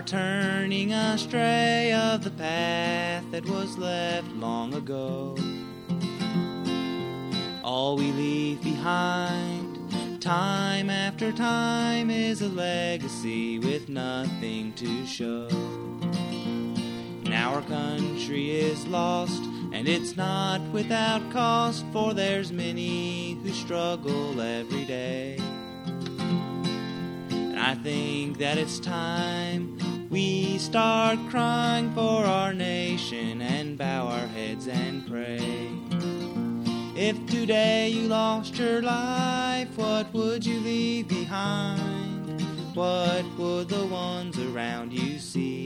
turning astray of the path that was left long ago. All we leave behind, time after time, is a legacy with nothing to show. Now our country is lost, and it's not without cost, for there's many who struggle every day. And I think that it's time we start crying for our nation and bow our heads and pray. If today you lost your life, what would you leave behind? What would the ones around you see?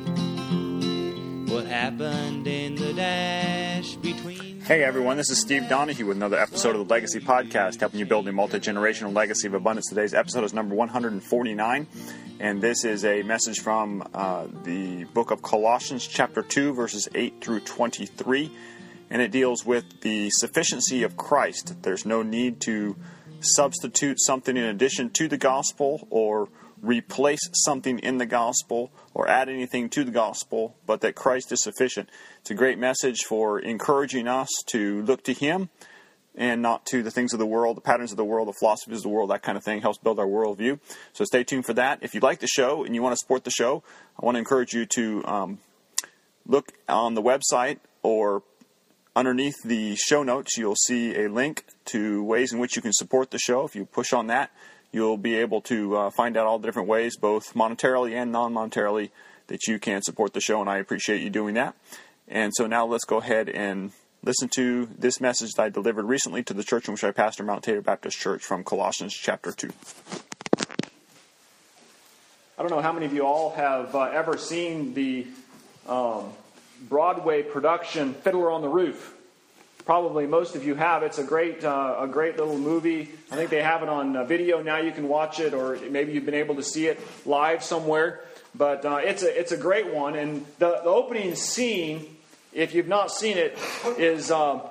What happened in the dash between... Hey everyone, this is Steve Donahue with another episode of the Legacy Podcast, helping you build a multi-generational legacy of abundance. Today's episode is number 149, and this is a message from the book of Colossians, chapter 2, verses 8 through 23, and it deals with the sufficiency of Christ. There's no need to substitute something in addition to the gospel or replace something in the gospel or add anything to the gospel, but that Christ is sufficient. It's a great message for encouraging us to look to Him and not to the things of the world, the patterns of the world, the philosophies of the world, that kind of thing. Helps build our worldview. So stay tuned for that. If you like the show and you want to support the show, I want to encourage you to look on the website, or underneath the show notes, you'll see a link to ways in which you can support the show. If you push on that, you'll be able to find out all the different ways, both monetarily and non-monetarily, that you can support the show, and I appreciate you doing that. And so now let's go ahead and listen to this message that I delivered recently to the church in which I pastor, Mount Tabor Baptist Church, from Colossians chapter 2. I don't know how many of you all have ever seen the Broadway production Fiddler on the Roof. Probably most of you have. It's a great little movie. I think they have it on video now. You can watch it, or maybe you've been able to see it live somewhere. But it's a great one. And the opening scene, if you've not seen it, is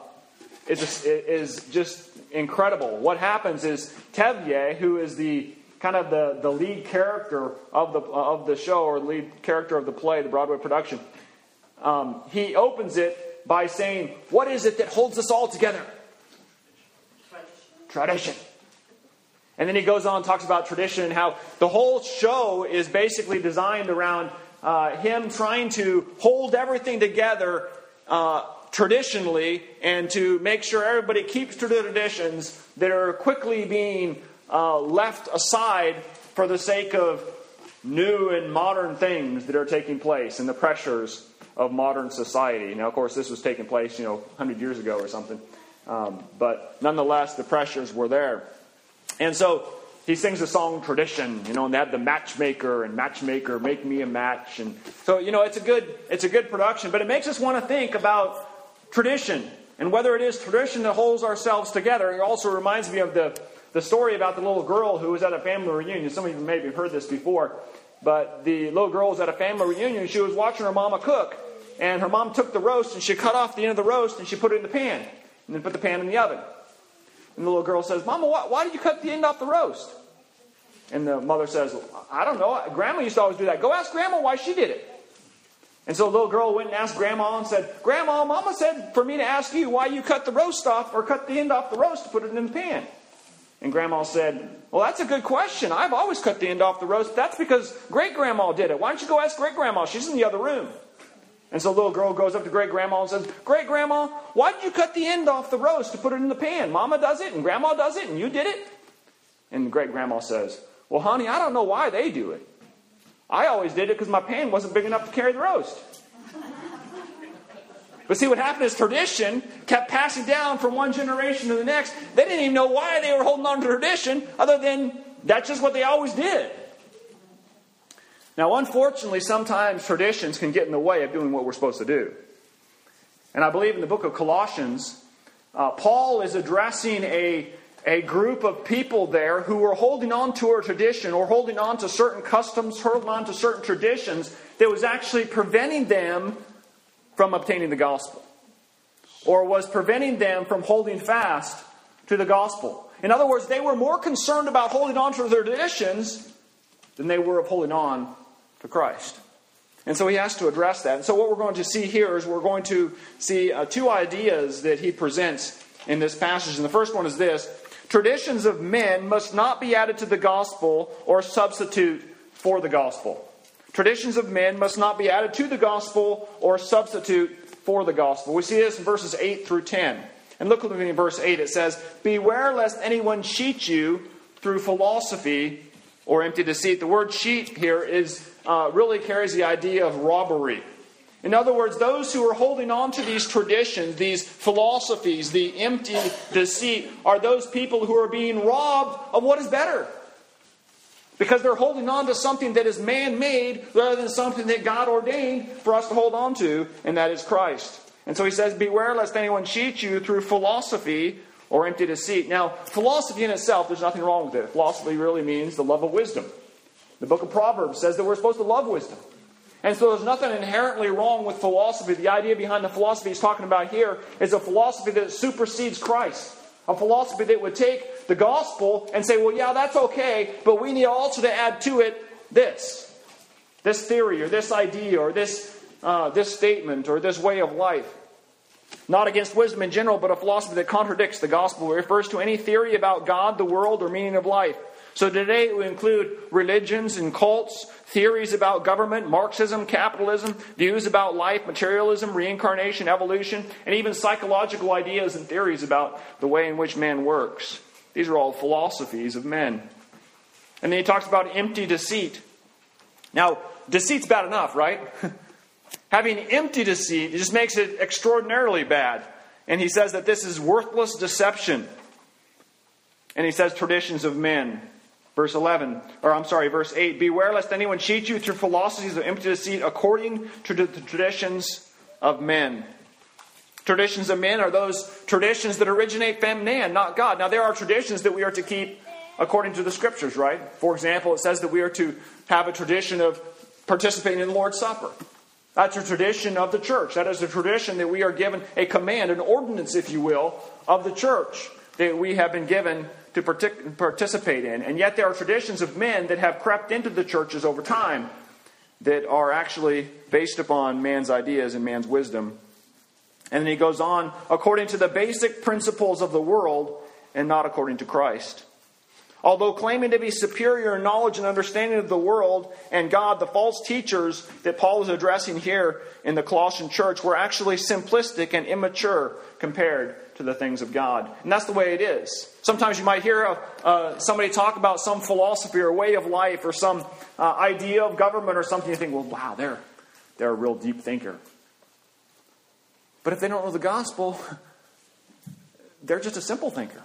just incredible. What happens is Tevye, who is the kind of the lead character of the show, or lead character of the play, the Broadway production, he opens it by saying, what is it that holds us all together? Tradition. And then he goes on and talks about tradition and how the whole show is basically designed around him trying to hold everything together traditionally, and to make sure everybody keeps to the traditions that are quickly being left aside for the sake of new and modern things that are taking place and the pressures of modern society. Now, of course, this was taking place, 100 years ago or something. But nonetheless, the pressures were there. And so he sings the song Tradition, and they have the matchmaker, and matchmaker, make me a match. And so, it's a good production, but it makes us want to think about tradition and whether it is tradition that holds ourselves together. It also reminds me of the story about the little girl who was at a family reunion. Some of you maybe have heard this before, but the little girl was at a family reunion. She was watching her mama cook. And her mom took the roast and she cut off the end of the roast and she put it in the pan. And then put the pan in the oven. And the little girl says, Mama, why did you cut the end off the roast? And the mother says, I don't know. Grandma used to always do that. Go ask Grandma why she did it. And so the little girl went and asked Grandma and said, Grandma, Mama said for me to ask you why you cut the roast off, or cut the end off the roast to put it in the pan. And Grandma said, well, that's a good question. I've always cut the end off the roast. That's because Great-Grandma did it. Why don't you go ask Great-Grandma? She's in the other room. And so the little girl goes up to Great-Grandma and says, Great-Grandma, why did you cut the end off the roast to put it in the pan? Mama does it, and Grandma does it, and you did it? And Great-Grandma says, well, honey, I don't know why they do it. I always did it because my pan wasn't big enough to carry the roast. But see, what happened is tradition kept passing down from one generation to the next. They didn't even know why they were holding on to tradition, other than that's just what they always did. Now, unfortunately, sometimes traditions can get in the way of doing what we're supposed to do. And I believe in the book of Colossians, Paul is addressing a group of people there who were holding on to a tradition, or holding on to certain customs, holding on to certain traditions that was actually preventing them from obtaining the gospel, or was preventing them from holding fast to the gospel. In other words, they were more concerned about holding on to their traditions than they were of holding on to Christ. And so he has to address that. And so what we're going to see here is we're going to see two ideas that he presents in this passage. And the first one is this: traditions of men must not be added to the gospel or substitute for the gospel. Traditions of men must not be added to the gospel or substitute for the gospel. We see this in verses 8 through 10. And look with me in verse 8. It says, "Beware lest anyone cheat you through philosophy or empty deceit." The word cheat here really carries the idea of robbery. In other words, those who are holding on to these traditions, these philosophies, the empty deceit, are those people who are being robbed of what is better. Because they're holding on to something that is man-made rather than something that God ordained for us to hold on to, and that is Christ. And so he says, "Beware lest anyone cheat you through philosophy or empty deceit." Now, philosophy in itself, there's nothing wrong with it. Philosophy really means the love of wisdom. The book of Proverbs says that we're supposed to love wisdom. And so there's nothing inherently wrong with philosophy. The idea behind the philosophy he's talking about here is a philosophy that supersedes Christ. A philosophy that would take the gospel and say, well, yeah, that's okay, but we need also to add to it this theory or this idea or this statement or this way of life. Not against wisdom in general, but a philosophy that contradicts the gospel. It refers to any theory about God, the world, or meaning of life. So today it will include religions and cults, theories about government, Marxism, capitalism, views about life, materialism, reincarnation, evolution, and even psychological ideas and theories about the way in which man works. These are all philosophies of men. And then he talks about empty deceit. Now, deceit's bad enough, right? Having empty deceit just makes it extraordinarily bad. And he says that this is worthless deception. And he says traditions of men. Verse 8, "Beware lest anyone cheat you through philosophies of empty deceit according to the traditions of men." Traditions of men are those traditions that originate from man, not God. Now there are traditions that we are to keep according to the Scriptures, right? For example, it says that we are to have a tradition of participating in the Lord's Supper. That's a tradition of the church. That is a tradition that we are given a command, an ordinance, if you will, of the church that we have been given to participate in. And yet there are traditions of men that have crept into the churches over time that are actually based upon man's ideas and man's wisdom. And then he goes on, according to the basic principles of the world and not according to Christ. Although claiming to be superior in knowledge and understanding of the world and God, the false teachers that Paul is addressing here in the Colossian church were actually simplistic and immature compared to the things of God. And that's the way it is. Sometimes you might hear somebody talk about some philosophy or way of life or some idea of government or something. You think, well, wow, they're a real deep thinker. But if they don't know the gospel, they're just a simple thinker.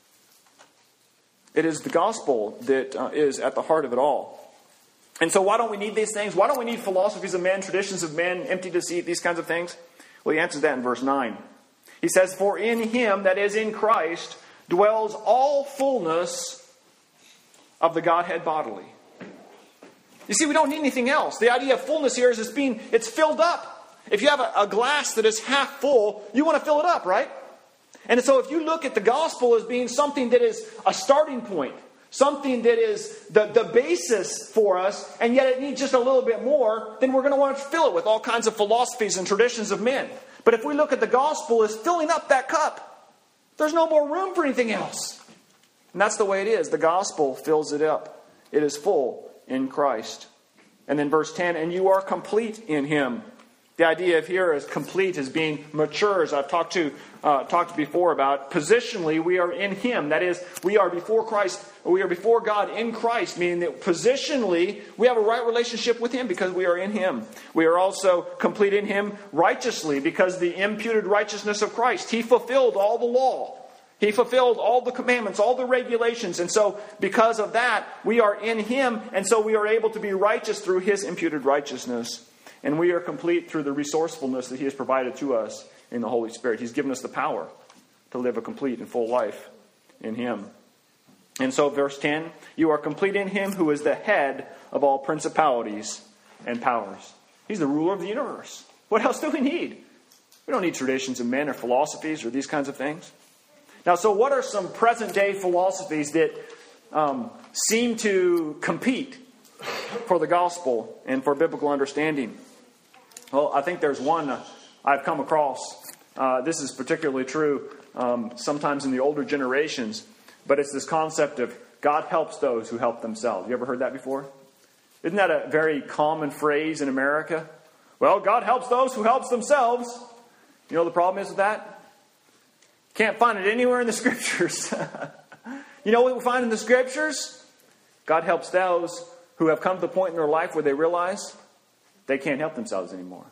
It is the gospel that is at the heart of it all. And so why don't we need these things? Why don't we need philosophies of men, traditions of men, empty deceit, these kinds of things? Well, he answers that in verse 9. He says, "For in him, that is in Christ, dwells all fullness of the Godhead bodily." You see, we don't need anything else. The idea of fullness here is it's filled up. If you have a glass that is half full, you want to fill it up, right? And so if you look at the gospel as being something that is a starting point, something that is the basis for us, and yet it needs just a little bit more, then we're going to want to fill it with all kinds of philosophies and traditions of men. But if we look at the gospel as filling up that cup, there's no more room for anything else. And that's the way it is. The gospel fills it up. It is full in Christ. And then verse 10, "And you are complete in him." The idea of here is complete as being mature, as I've talked before about. Positionally, we are in him. That is, we are before Christ. We are before God in Christ, meaning that positionally, we have a right relationship with him because we are in him. We are also complete in him righteously because the imputed righteousness of Christ. He fulfilled all the law. He fulfilled all the commandments, all the regulations. And so because of that, we are in him. And so we are able to be righteous through his imputed righteousness. And we are complete through the resourcefulness that he has provided to us in the Holy Spirit. He's given us the power to live a complete and full life in him. And so verse 10, "You are complete in him who is the head of all principalities and powers." He's the ruler of the universe. What else do we need? We don't need traditions of men or philosophies or these kinds of things. Now, so what are some present day philosophies that seem to compete for the gospel and for biblical understanding? Well, I think there's one I've come across. This is particularly true sometimes in the older generations, but it's this concept of God helps those who help themselves. You ever heard that before? Isn't that a very common phrase in America? Well, God helps those who help themselves. You know the problem is with that? Can't find it anywhere in the Scriptures. You know what we find in the Scriptures? God helps those who have come to the point in their life where they realize they can't help themselves anymore.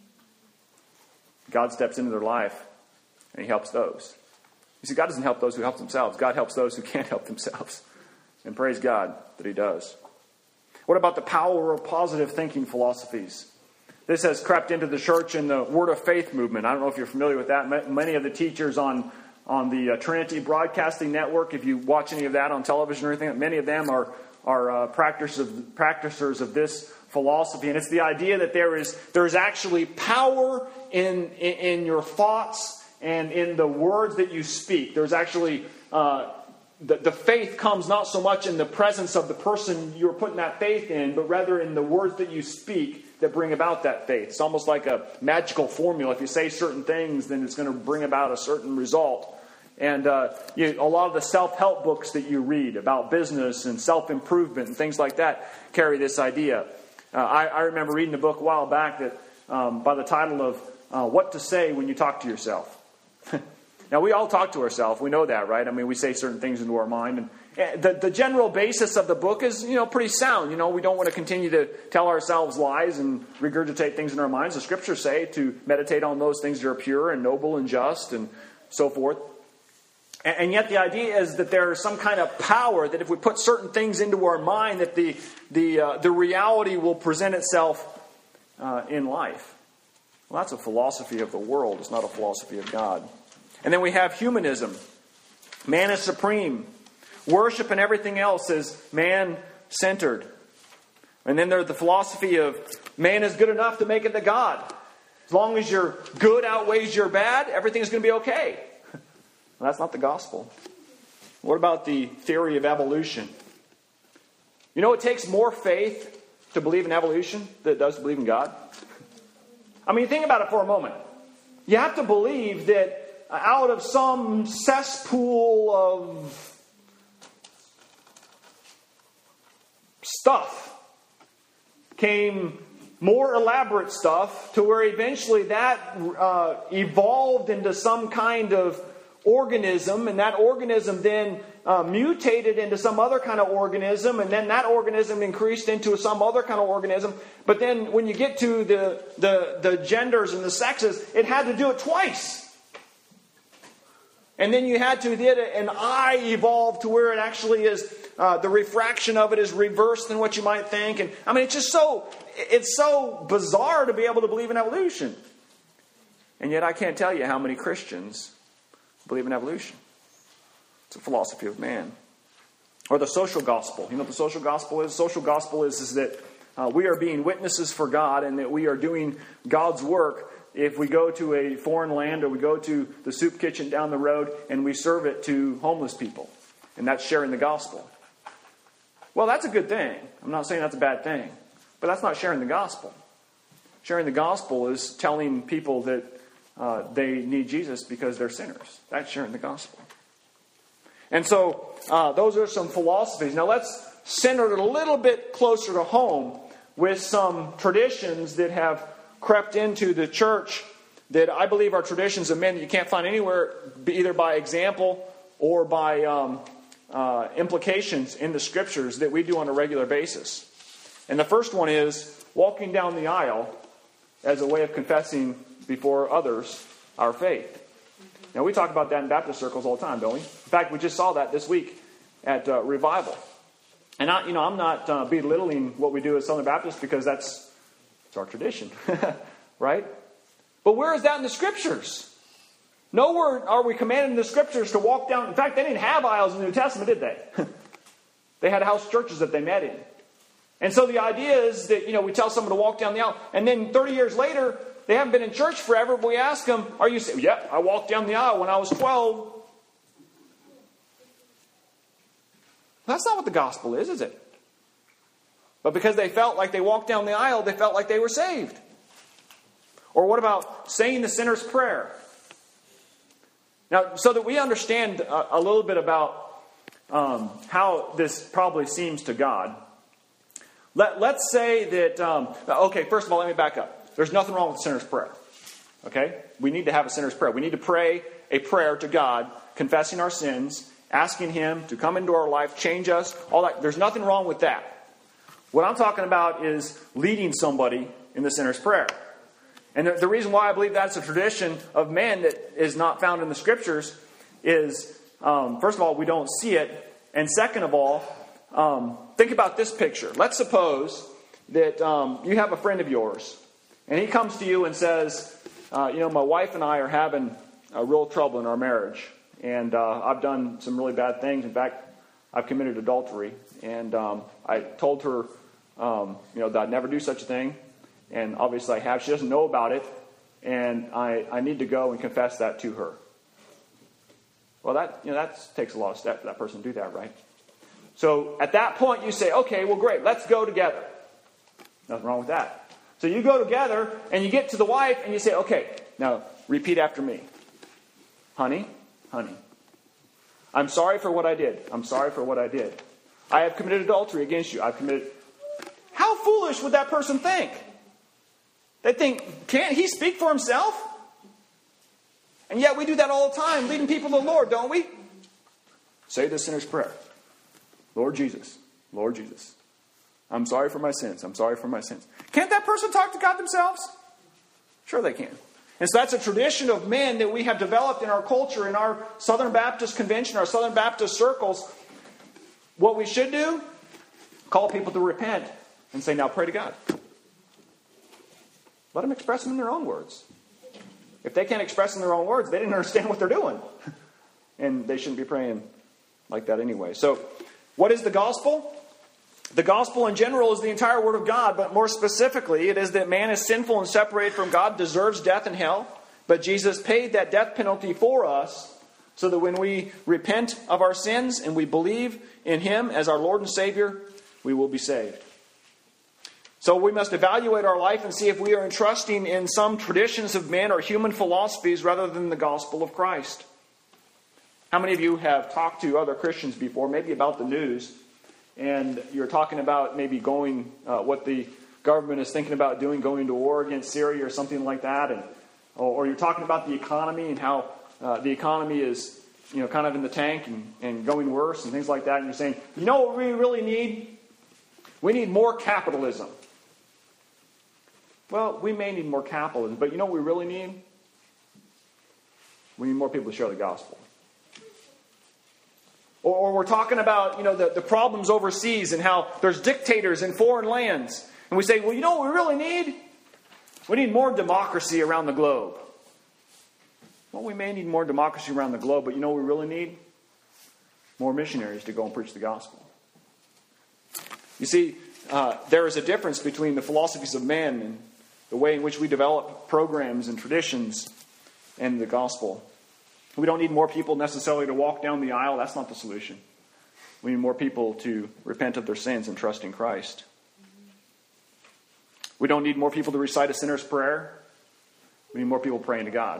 God steps into their life and He helps those. You see, God doesn't help those who help themselves. God helps those who can't help themselves. And praise God that He does. What about the power of positive thinking philosophies? This has crept into the church in the Word of Faith movement. I don't know if you're familiar with that. Many of the teachers on the Trinity Broadcasting Network, if you watch any of that on television or anything, many of them are practicers of this philosophy. And it's the idea that there is actually power in your thoughts and in the words that you speak. There's actually the faith comes not so much in the presence of the person you're putting that faith in, but rather in the words that you speak that bring about that faith. It's almost like a magical formula. If you say certain things, then it's going to bring about a certain result. And a lot of the self-help books that you read about business and self-improvement and things like that carry this idea. I remember reading a book a while back that by the title of What to Say When You Talk to Yourself. Now, we all talk to ourselves. We know that, right? I mean, we say certain things into our mind. And the general basis of the book is, pretty sound. We don't want to continue to tell ourselves lies and regurgitate things in our minds. The Scriptures say to meditate on those things that are pure and noble and just and so forth. And yet the idea is that there is some kind of power that if we put certain things into our mind, that the reality will present itself in life. Well, that's a philosophy of the world. It's not a philosophy of God. And then we have humanism. Man is supreme. Worship and everything else is man-centered. And then there's the philosophy of man is good enough to make it to God. As long as your good outweighs your bad, everything's going to be okay. Well, that's not the gospel. What about the theory of evolution? It takes more faith to believe in evolution than it does to believe in God. I mean, think about it for a moment. You have to believe that out of some cesspool of stuff came more elaborate stuff to where eventually that evolved into some kind of organism, and that organism then mutated into some other kind of organism, and then that organism increased into some other kind of organism. But then when you get to the genders and the sexes, it had to do it twice. And then you had to get an eye evolve to where it actually is, the refraction of it is reversed than what you might think. And I mean, it's so bizarre to be able to believe in evolution. And yet I can't tell you how many Christians believe in evolution. It's a philosophy of man. Or the social gospel. You know what the social gospel is? Social gospel is that we are being witnesses for God and that we are doing God's work if we go to a foreign land or we go to the soup kitchen down the road and we serve it to homeless people. And that's sharing the gospel. Well, that's a good thing. I'm not saying that's a bad thing. But that's not sharing the gospel. Sharing the gospel is telling people that they need Jesus because they're sinners. That's sharing the gospel. And so those are some philosophies. Now let's center it a little bit closer to home with some traditions that have crept into the church that I believe are traditions of men that you can't find anywhere, either by example or by implications in the Scriptures that we do on a regular basis. And the first one is walking down the aisle as a way of confessing before others our faith. Now, we talk about that in Baptist circles all the time, don't we? In fact, we just saw that this week at Revival. And I'm not belittling what we do as Southern Baptists because it's our tradition, right? But where is that in the Scriptures? Nowhere are we commanded in the Scriptures to walk down. In fact, they didn't have aisles in the New Testament, did they? They had house churches that they met in. And so the idea is that, we tell someone to walk down the aisle, and then 30 years later, they haven't been in church forever, but we ask them, are you saved? Yep, I walked down the aisle when I was 12. That's not what the gospel is it? But because they felt like they walked down the aisle, they felt like they were saved. Or what about saying the sinner's prayer? Now, so that we understand a little bit about how this probably seems to God, let's say that, okay, first of all, let me back up. There's nothing wrong with the sinner's prayer. Okay? We need to have a sinner's prayer. We need to pray a prayer to God, confessing our sins, asking Him to come into our life, change us, all that. There's nothing wrong with that. What I'm talking about is leading somebody in the sinner's prayer. And the reason why I believe that's a tradition of man that is not found in the Scriptures is, first of all, we don't see it. And second of all, think about this picture. Let's suppose that you have a friend of yours, and he comes to you and says, my wife and I are having real trouble in our marriage. And I've done some really bad things. In fact, I've committed adultery. And I told her, that I'd never do such a thing. And obviously I have. She doesn't know about it. And I need to go and confess that to her. Well, that takes a lot of steps for that person to do that, right? So at that point you say, okay, well, great. Let's go together. Nothing wrong with that. So you go together and you get to the wife and you say, okay, now repeat after me. Honey, I'm sorry for what I did. I'm sorry for what I did. I have committed adultery against you. How foolish would that person think? They think, can't he speak for himself? And yet we do that all the time, leading people to the Lord, don't we? Say the sinner's prayer. Lord Jesus, I'm sorry for my sins. I'm sorry for my sins. Can't that person talk to God themselves? Sure they can. And so that's a tradition of men that we have developed in our culture, in our Southern Baptist Convention, our Southern Baptist circles. What we should do, call people to repent and say, now pray to God. Let them express them in their own words. If they can't express in their own words, they didn't understand what they're doing. And they shouldn't be praying like that anyway. So, what is the gospel? The gospel in general is the entire Word of God, but more specifically, it is that man is sinful and separated from God, deserves death and hell, but Jesus paid that death penalty for us so that when we repent of our sins and we believe in Him as our Lord and Savior, we will be saved. So we must evaluate our life and see if we are entrusting in some traditions of men or human philosophies rather than the gospel of Christ. How many of you have talked to other Christians before, maybe about the news, and you're talking about maybe going, what the government is thinking about doing, going to war against Syria or something like that, or you're talking about the economy and how the economy is, kind of in the tank and going worse and things like that, and you're saying, you know what we really need? We need more capitalism. Well, we may need more capitalism, but you know what we really need? We need more people to share the gospel. Or we're talking about, the problems overseas and how there's dictators in foreign lands. And we say, well, you know what we really need? We need more democracy around the globe. Well, we may need more democracy around the globe, but you know what we really need? More missionaries to go and preach the gospel. You see, there is a difference between the philosophies of men and the way in which we develop programs and traditions and the gospel. We don't need more people necessarily to walk down the aisle. That's not the solution. We need more people to repent of their sins and trust in Christ. We don't need more people to recite a sinner's prayer. We need more people praying to God.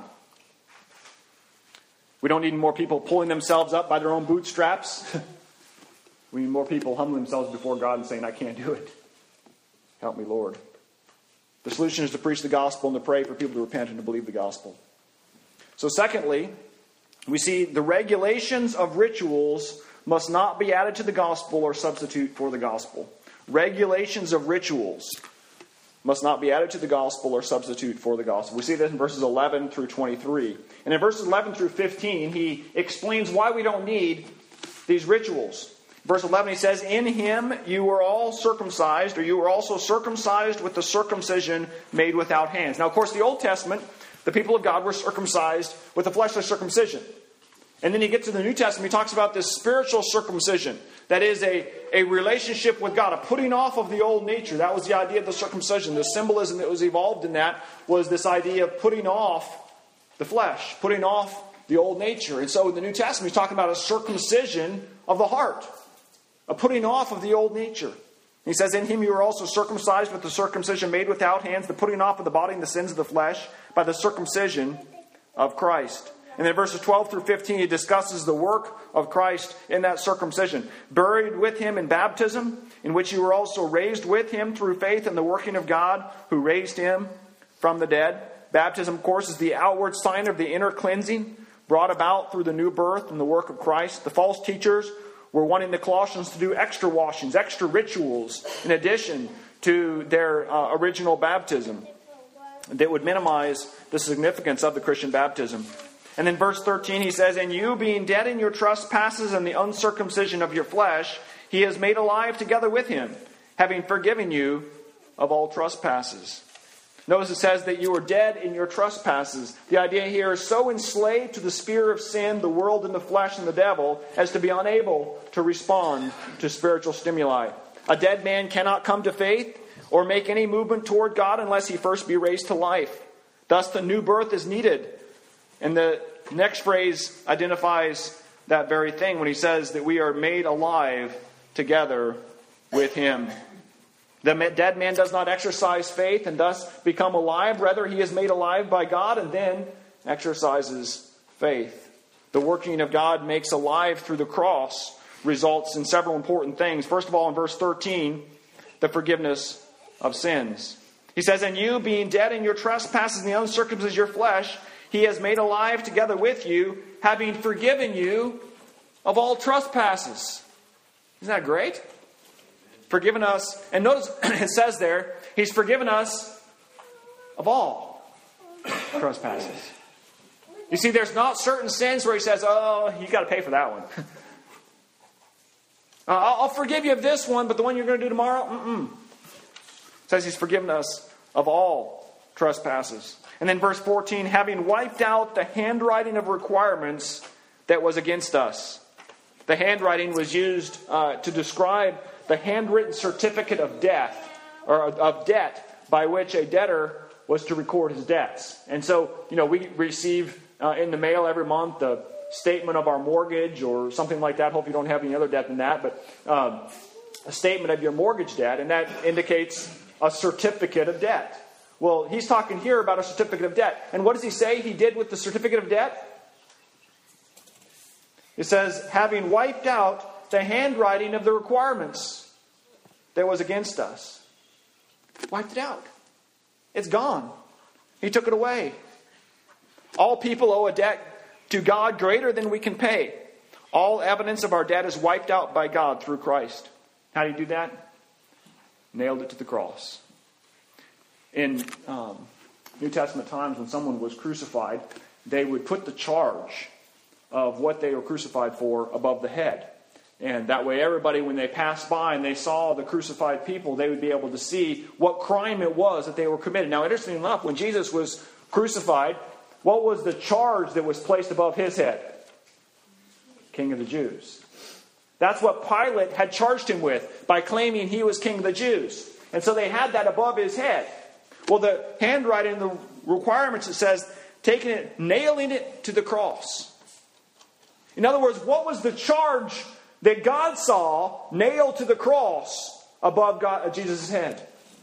We don't need more people pulling themselves up by their own bootstraps. We need more people humbling themselves before God and saying, I can't do it. Help me, Lord. The solution is to preach the gospel and to pray for people to repent and to believe the gospel. So secondly, we see the regulations of rituals must not be added to the gospel or substitute for the gospel. Regulations of rituals must not be added to the gospel or substitute for the gospel. We see this in verses 11 through 23. And in verses 11 through 15, he explains why we don't need these rituals. Verse 11, he says, in Him you were all circumcised, or you were also circumcised with the circumcision made without hands. Now, of course, the Old Testament, the people of God were circumcised with a fleshly circumcision. And then you get to the New Testament, he talks about this spiritual circumcision. That is a relationship with God, a putting off of the old nature. That was the idea of the circumcision. The symbolism that was evolved in that was this idea of putting off the flesh, putting off the old nature. And so in the New Testament, he's talking about a circumcision of the heart, a putting off of the old nature. He says, in him you are also circumcised with the circumcision made without hands, the putting off of the body and the sins of the flesh by the circumcision of Christ. And then verses 12 through 15, he discusses the work of Christ in that circumcision. Buried with him in baptism, in which you were also raised with him through faith in the working of God who raised him from the dead. Baptism, of course, is the outward sign of the inner cleansing brought about through the new birth and the work of Christ. The false teachers were wanting the Colossians to do extra washings, extra rituals, in addition to their original baptism that would minimize the significance of the Christian baptism. And then verse 13, he says, and you being dead in your trespasses and the uncircumcision of your flesh, he has made alive together with him, having forgiven you of all trespasses. Notice it says that you were dead in your trespasses. The idea here is so enslaved to the sphere of sin, the world and the flesh and the devil, as to be unable to respond to spiritual stimuli. A dead man cannot come to faith or make any movement toward God unless he first be raised to life. Thus the new birth is needed. And the next phrase identifies that very thing when he says that we are made alive together with him. The dead man does not exercise faith and thus become alive. Rather, he is made alive by God and then exercises faith. The working of God makes alive through the cross results in several important things. First of all, in verse 13, the forgiveness of sins. He says, and you being dead in your trespasses and the uncircumcision of your flesh, he has made alive together with you, having forgiven you of all trespasses. Isn't that great? Forgiven us. And notice it says there, he's forgiven us of all trespasses. You see, there's not certain sins where he says, oh, you got to pay for that one. I'll forgive you of this one, but the one you're going to do tomorrow, It says he's forgiven us of all trespasses. And then verse 14, having wiped out the handwriting of requirements that was against us. The handwriting was used to describe the handwritten certificate of death, or of debt, by which a debtor was to record his debts. And so, we receive in the mail every month a statement of our mortgage or something like that. Hope you don't have any other debt than that, but a statement of your mortgage debt, and that indicates a certificate of debt. Well, he's talking here about a certificate of debt. And what does he say he did with the certificate of debt? It says, having wiped out the handwriting of the requirements that was against us. Wiped it out. It's gone. He took it away. All people owe a debt to God greater than we can pay. All evidence of our debt is wiped out by God through Christ. How do you do that? Nailed it to the cross. In New Testament times, when someone was crucified, they would put the charge of what they were crucified for above the head. And that way everybody, when they passed by and they saw the crucified people, they would be able to see what crime it was that they were committing. Now, interestingly enough, when Jesus was crucified, what was the charge that was placed above his head? King of the Jews. That's what Pilate had charged him with by claiming he was king of the Jews. And so they had that above his head. Well, the handwriting in the requirements, it says, taking it, nailing it to the cross. In other words, what was the charge that God saw nailed to the cross above Jesus' head?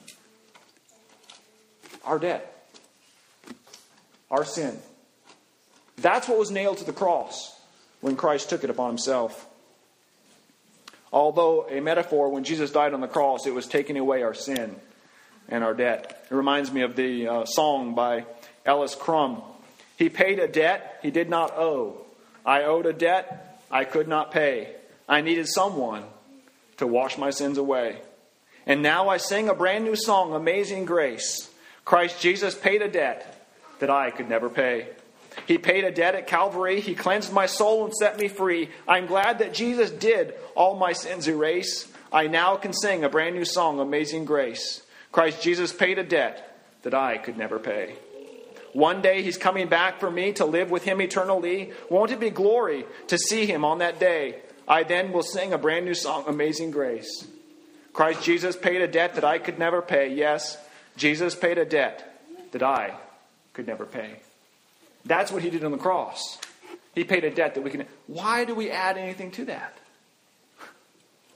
Our debt. Our sin. That's what was nailed to the cross when Christ took it upon himself. Although a metaphor, when Jesus died on the cross, it was taking away our sin and our debt. It reminds me of the song by Ellis Crum. He paid a debt he did not owe. I owed a debt I could not pay. I needed someone to wash my sins away. And now I sing a brand new song, Amazing Grace. Christ Jesus paid a debt that I could never pay. He paid a debt at Calvary. He cleansed my soul and set me free. I'm glad that Jesus did all my sins erase. I now can sing a brand new song, Amazing Grace. Christ Jesus paid a debt that I could never pay. One day he's coming back for me to live with him eternally. Won't it be glory to see him on that day? I then will sing a brand new song, Amazing Grace. Christ Jesus paid a debt that I could never pay. Yes, Jesus paid a debt that I could never pay. That's what he did on the cross. He paid a debt that we can... Why do we add anything to that?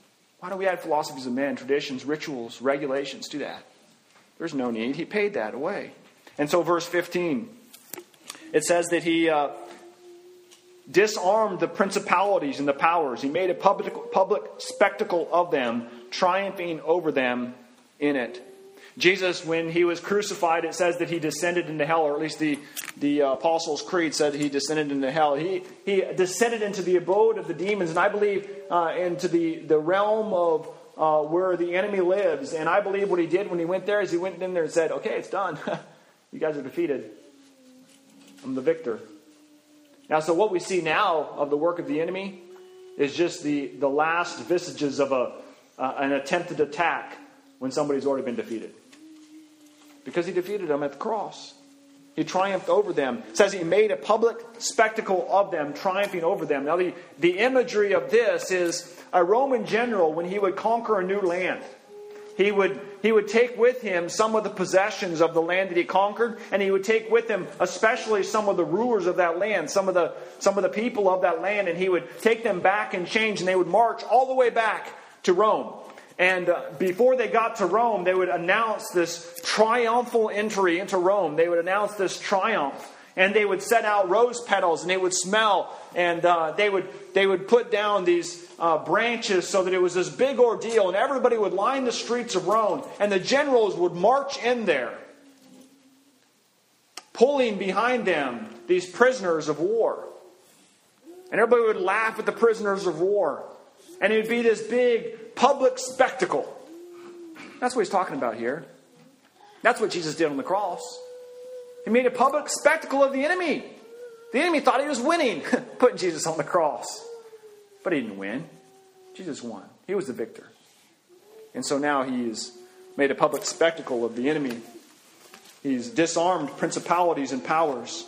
Why do we add philosophies of men, traditions, rituals, regulations to that? There's no need. He paid that away. And so verse 15, it says that he disarmed the principalities and the powers. He made a public spectacle of them, triumphing over them in it. Jesus, when he was crucified, it says that he descended into hell, or at least the Apostles' Creed said he descended into hell. He descended into the abode of the demons, and I believe into the realm of where the enemy lives. And I believe what he did when he went there is he went in there and said, okay, it's done. You guys are defeated. I'm the victor. Now, so what we see now of the work of the enemy is just the last vestiges of an attempted attack when somebody's already been defeated. Because he defeated them at the cross. He triumphed over them. It says he made a public spectacle of them, triumphing over them. Now, the imagery of this is a Roman general, when he would conquer a new land, he would take with him some of the possessions of the land that he conquered, and he would take with him especially some of the rulers of that land, some of the people of that land, and he would take them back in chains, and they would march all the way back to Rome. And before they got to Rome, they would announce this triumphal entry into Rome. They would announce this triumph. And they would set out rose petals, and they would smell. And they would put down these branches so that it was this big ordeal. And everybody would line the streets of Rome. And the generals would march in there, pulling behind them these prisoners of war. And everybody would laugh at the prisoners of war. And it would be this big public spectacle. That's what he's talking about here. That's what Jesus did on the cross. He made a public spectacle of the enemy. The enemy thought he was winning, putting Jesus on the cross. But he didn't win. Jesus won. He was the victor. And so now he's made a public spectacle of the enemy. He's disarmed principalities and powers.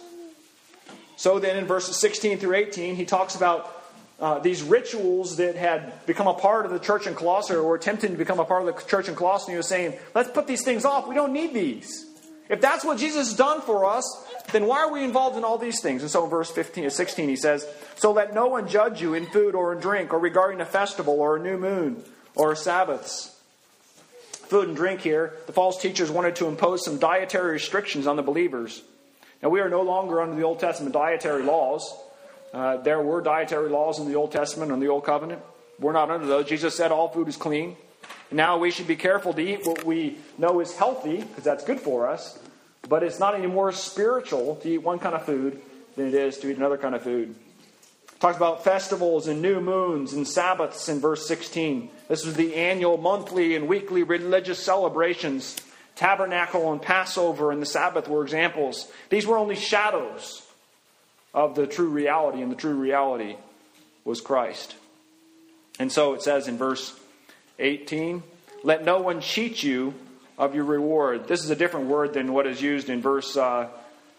So then in verses 16 through 18, he talks about these rituals that had become a part of the church in Colossae, or were attempting to become a part of the church in Colossae. And he was saying, let's put these things off. We don't need these. If that's what Jesus has done for us, then why are we involved in all these things? And so in verse 16 he says, so let no one judge you in food or in drink, or regarding a festival or a new moon or Sabbaths. Food and drink here, the false teachers wanted to impose some dietary restrictions on the believers. Now we are no longer under the Old Testament dietary laws. There were dietary laws in the Old Testament and the Old Covenant. We're not under those. Jesus said all food is clean. Now we should be careful to eat what we know is healthy, because that's good for us. But it's not any more spiritual to eat one kind of food than it is to eat another kind of food. Talks about festivals and new moons and Sabbaths in verse 16. This was the annual, monthly, and weekly religious celebrations. Tabernacle and Passover and the Sabbath were examples. These were only shadows of the true reality, and the true reality was Christ. And so it says in verse 18, let no one cheat you of your reward. This is a different word than what is used in verse, I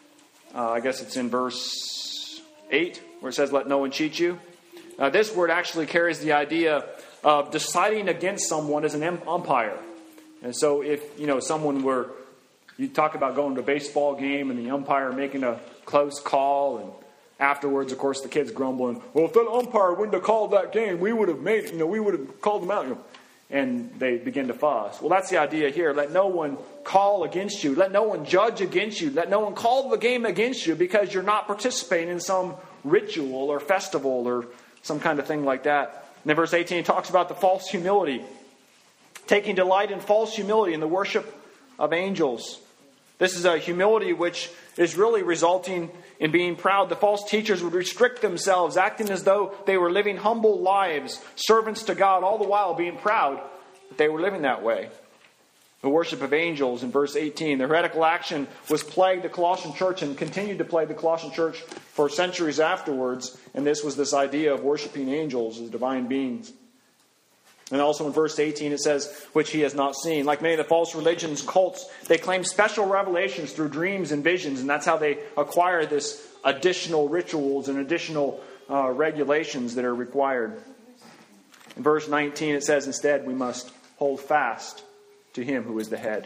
guess it's in verse 8, where it says let no one cheat you. This word actually carries the idea of deciding against someone as an umpire. And so if, someone were, you talk about going to a baseball game and the umpire making a close call, and afterwards, of course, the kids grumbling, well, if that umpire wouldn't have called that game, we would have made it, we would have called them out. And they begin to fuss. Well, that's the idea here. Let no one call against you. Let no one judge against you. Let no one call the game against you because you're not participating in some ritual or festival or some kind of thing like that. And then verse 18 talks about the false humility. Taking delight in false humility in the worship of angels. This is a humility which is really resulting in being proud. The false teachers would restrict themselves, acting as though they were living humble lives, servants to God, all the while being proud that they were living that way. The worship of angels in verse 18. The heretical action was plagued the Colossian church and continued to plague the Colossian church for centuries afterwards. And this was this idea of worshiping angels as divine beings. And also in verse 18 it says, which he has not seen. Like many of the false religions, cults, they claim special revelations through dreams and visions. And that's how they acquire this additional rituals and additional regulations that are required. In verse 19 it says, instead we must hold fast to him who is the head.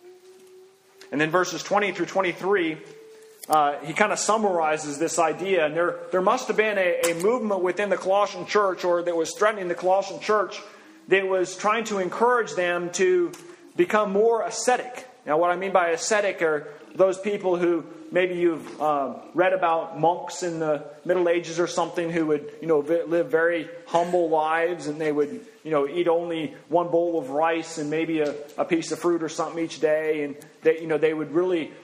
And then verses 20 through 23, he kind of summarizes this idea. And there must have been a movement within the Colossian church, or that was threatening the Colossian church, that was trying to encourage them to become more ascetic. Now, what I mean by ascetic are those people who maybe you've read about monks in the Middle Ages or something who would, live very humble lives, and they would, eat only one bowl of rice and maybe a piece of fruit or something each day, and they would really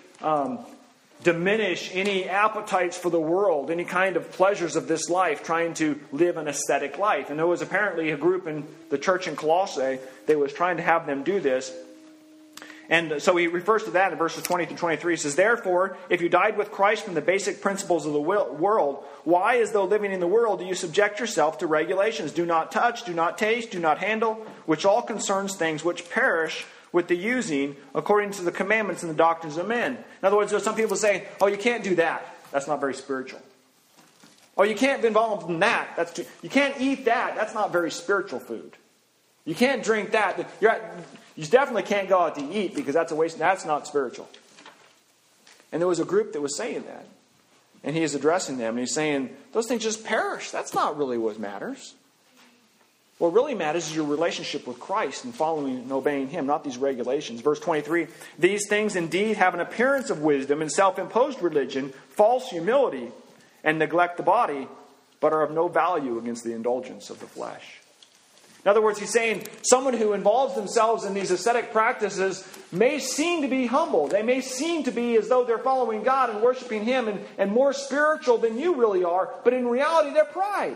diminish any appetites for the world, any kind of pleasures of this life, trying to live an ascetic life. And there was apparently a group in the church in Colossae that was trying to have them do this. And so he refers to that in verses 20 through 23. He says, "Therefore, if you died with Christ from the basic principles of the world, why, as though living in the world, do you subject yourself to regulations? Do not touch, do not taste, do not handle, which all concerns things which perish with the using, according to the commandments and the doctrines of men." In other words, there's some people saying, "Oh, you can't do that. That's not very spiritual." "Oh, you can't be involved in that. You can't eat that. That's not very spiritual food. You can't drink that. You definitely can't go out to eat because that's a waste. That's not spiritual." And there was a group that was saying that. And he is addressing them. And he's saying, those things just perish. That's not really what matters. What really matters is your relationship with Christ and following and obeying Him, not these regulations. Verse 23, "These things indeed have an appearance of wisdom and self-imposed religion, false humility, and neglect the body, but are of no value against the indulgence of the flesh." In other words, he's saying someone who involves themselves in these ascetic practices may seem to be humble. They may seem to be as though they're following God and worshiping Him and more spiritual than you really are, but in reality they're pride.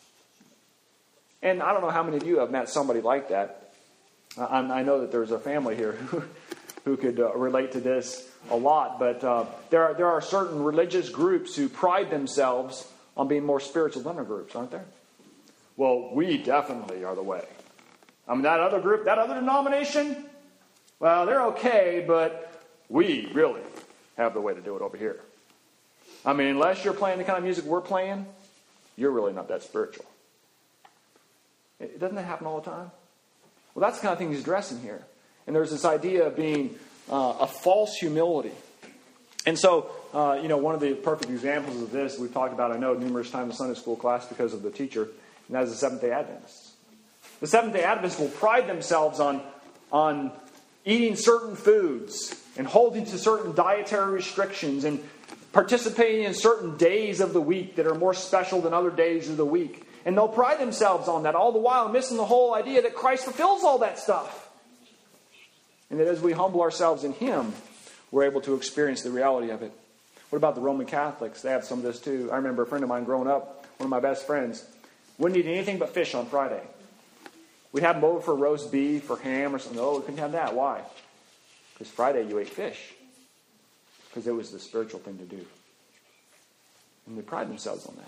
And I don't know how many of you have met somebody like that. I know that there's a family here who could relate to this a lot. But there are certain religious groups who pride themselves on being more spiritual than other groups, aren't there? Well, we definitely are the way. I mean, that other group, that other denomination, well, they're okay, but we really have the way to do it over here. I mean, unless you're playing the kind of music we're playing, you're really not that spiritual. Doesn't that happen all the time? Well, that's the kind of thing he's addressing here. And there's this idea of being a false humility. And so, one of the perfect examples of this we've talked about, I know, numerous times in Sunday school class because of the teacher, and that is the Seventh-day Adventists. The Seventh-day Adventists will pride themselves on eating certain foods and holding to certain dietary restrictions and participating in certain days of the week that are more special than other days of the week. And they'll pride themselves on that, all the while missing the whole idea that Christ fulfills all that stuff. And that as we humble ourselves in Him, we're able to experience the reality of it. What about the Roman Catholics? They have some of this too. I remember a friend of mine growing up, one of my best friends, wouldn't eat anything but fish on Friday. We'd have them over for roast beef or ham or something. Oh, we couldn't have that. Why? Because Friday you ate fish. Because it was the spiritual thing to do. And they pride themselves on that.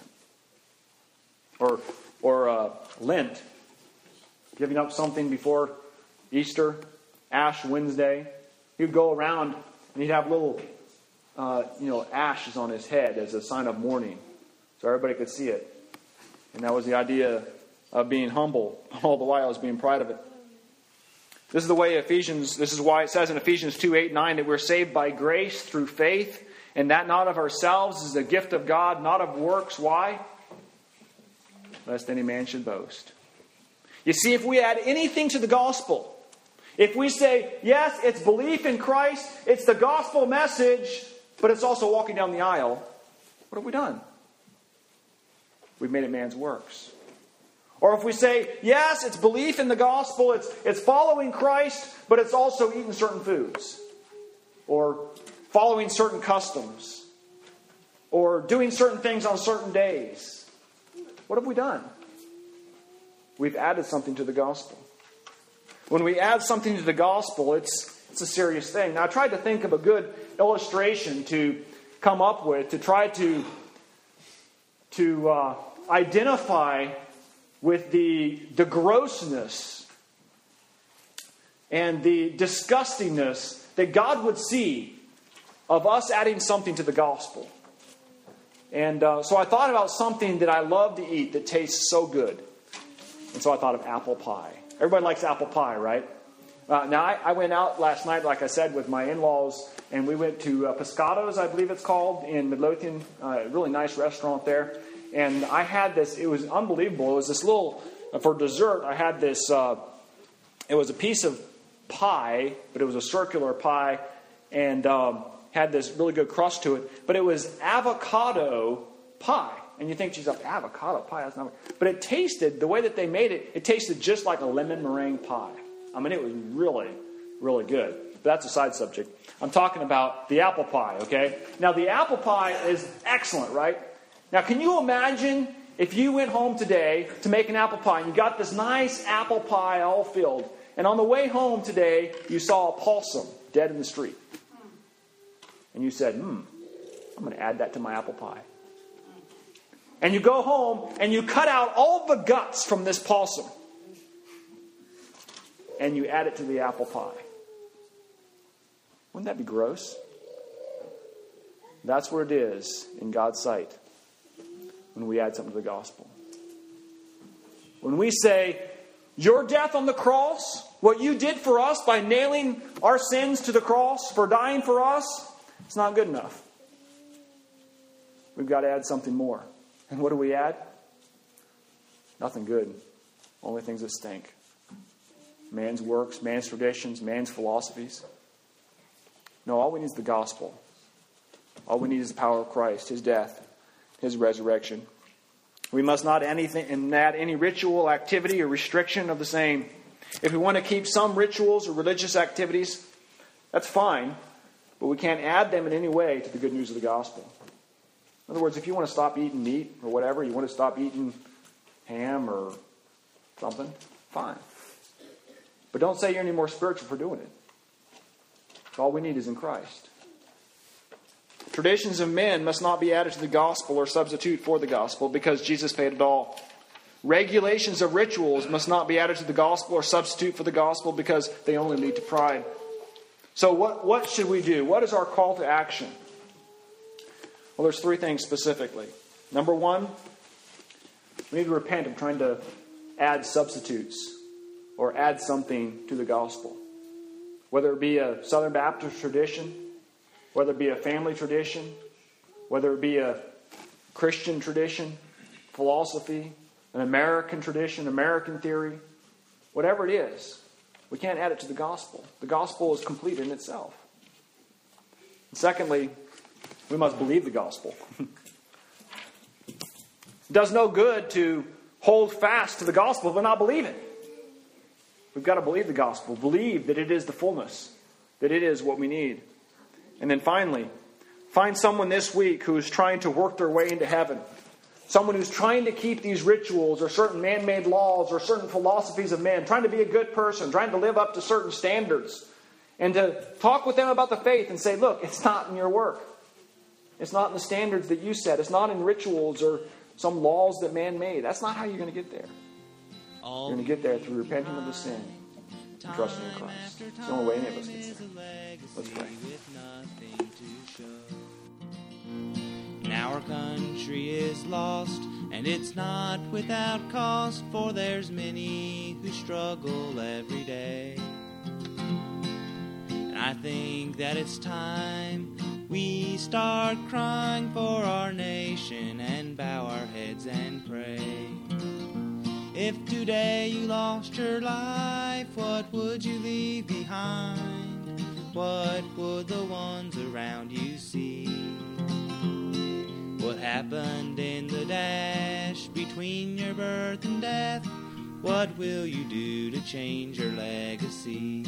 Or Lent, giving up something before Easter, Ash Wednesday. He'd go around and he'd have little, ashes on his head as a sign of mourning, so everybody could see it. And that was the idea of being humble, all the while as being proud of it. This is the way this is why it says in Ephesians 2:8-9 that we're saved by grace through faith, and that not of ourselves is a gift of God, not of works. Why? Lest any man should boast. You see, if we add anything to the gospel, if we say, yes, it's belief in Christ, it's the gospel message, but it's also walking down the aisle, what have we done? We've made it man's works. Or if we say, yes, it's belief in the gospel, it's following Christ, but it's also eating certain foods, or following certain customs, or doing certain things on certain days. What have we done? We've added something to the gospel. When we add something to the gospel, it's a serious thing. Now, I tried to think of a good illustration to come up with to try to identify with the grossness and the disgustingness that God would see of us adding something to the gospel. And so I thought about something that I love to eat that tastes so good. And so I thought of apple pie. Everybody likes apple pie, right? Now, I went out last night, like I said, with my in-laws, and we went to Pescados, I believe it's called, in Midlothian. A really nice restaurant there. And I had this, it was unbelievable. It was this little for dessert, I had this, it was a piece of pie, but it was a circular pie, and had this really good crust to it. But it was avocado pie. And you think, geez, avocado pie, that's not... But it tasted, the way that they made it, it tasted just like a lemon meringue pie. I mean, it was really, really good. But that's a side subject. I'm talking about the apple pie, okay? Now, the apple pie is excellent, right? Now, can you imagine if you went home today to make an apple pie, and you got this nice apple pie all filled, and on the way home today, you saw a possum dead in the street. And you said, I'm going to add that to my apple pie. And you go home and you cut out all the guts from this possum. And you add it to the apple pie. Wouldn't that be gross? That's where it is in God's sight when we add something to the gospel. When we say, your death on the cross, what you did for us by nailing our sins to the cross, for dying for us, it's not good enough. We've got to add something more. And what do we add? Nothing good. Only things that stink. Man's works, man's traditions, man's philosophies. No, all we need is the gospel. All we need is the power of Christ, His death, His resurrection. We must not add any ritual, activity, or restriction of the same. If we want to keep some rituals or religious activities, that's fine, but we can't add them in any way to the good news of the gospel. In other words, if you want to stop eating meat or whatever, you want to stop eating ham or something, fine. But don't say you're any more spiritual for doing it. All we need is in Christ. Traditions of men must not be added to the gospel or substitute for the gospel because Jesus paid it all. Regulations of rituals must not be added to the gospel or substitute for the gospel because they only lead to pride. So what should we do? What is our call to action? Well, there's three things specifically. Number one, we need to repent of trying to add substitutes or add something to the gospel. Whether it be a Southern Baptist tradition, whether it be a family tradition, whether it be a Christian tradition, philosophy, an American tradition, American theory, whatever it is, we can't add it to the gospel. The gospel is complete in itself. And secondly, we must believe the gospel. It does no good to hold fast to the gospel but not believe it. We've got to believe the gospel. Believe that it is the fullness. That it is what we need. And then finally, find someone this week who is trying to work their way into heaven. Someone who's trying to keep these rituals or certain man-made laws or certain philosophies of men. Trying to be a good person. Trying to live up to certain standards. And to talk with them about the faith and say, look, it's not in your work. It's not in the standards that you set. It's not in rituals or some laws that man made. That's not how you're going to get there. You're going to get there through repenting of the sin and trusting in Christ. It's the only way any of us gets there. Let's pray. Our country is lost, and it's not without cost, for there's many who struggle every day. And I think that it's time we start crying for our nation and bow our heads and pray. If today you lost your life, what would you leave behind? What would the ones around you see? What happened in the dash between your birth and death? What will you do to change your legacy?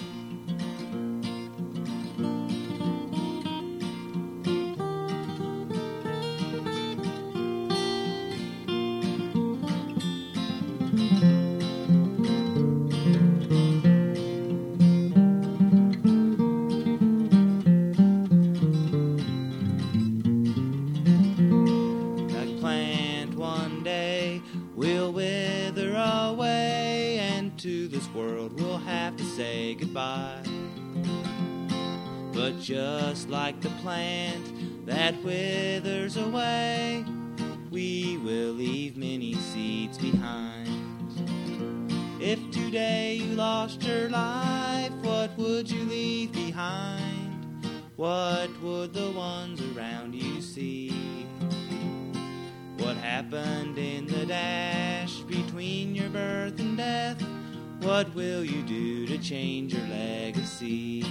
Say goodbye. But just like the plant that withers away, we will leave many seeds behind. If today you lost your life, what would you leave behind? What would the ones around you see? What happened in the dash between your birth What will you do to change your legacy?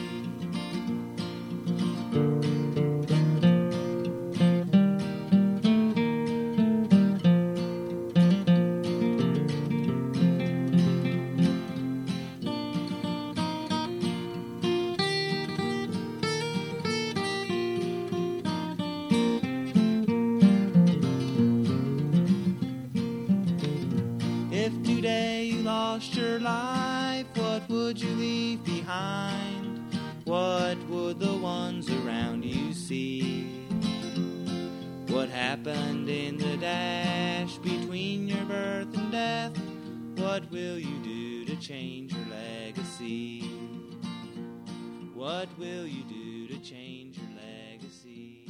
If today you lost your life, what would you leave behind? What would the ones around you see? What happened in the dash between your birth and death? What will you do to change your legacy? What will you do to change your legacy?